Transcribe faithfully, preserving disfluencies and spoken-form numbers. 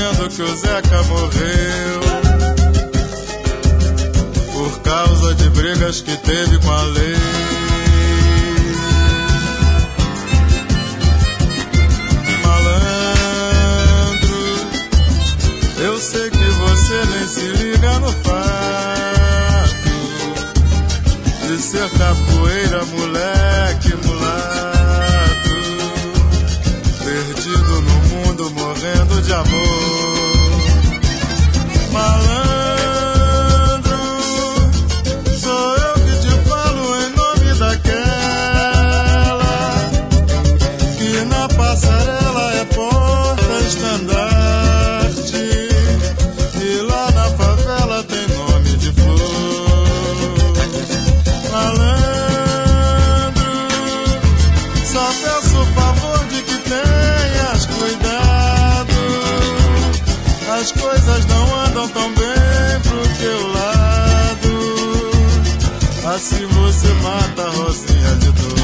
dizendo que o Zeca morreu por causa de brigas que teve com a lei. Malandro, eu sei que você nem se liga no fato de ser capoeira, moleque, mulato, perdido no mundo, morrendo de amor. Malandro, sou eu que te falo em nome daquela que na passarela é porta-estandarte e lá na favela tem nome de flor. Malandro, só peço o favor de que tenhas cuidado, as coisas não andam tão bem pro teu lado, assim você mata a Rosinha de dor.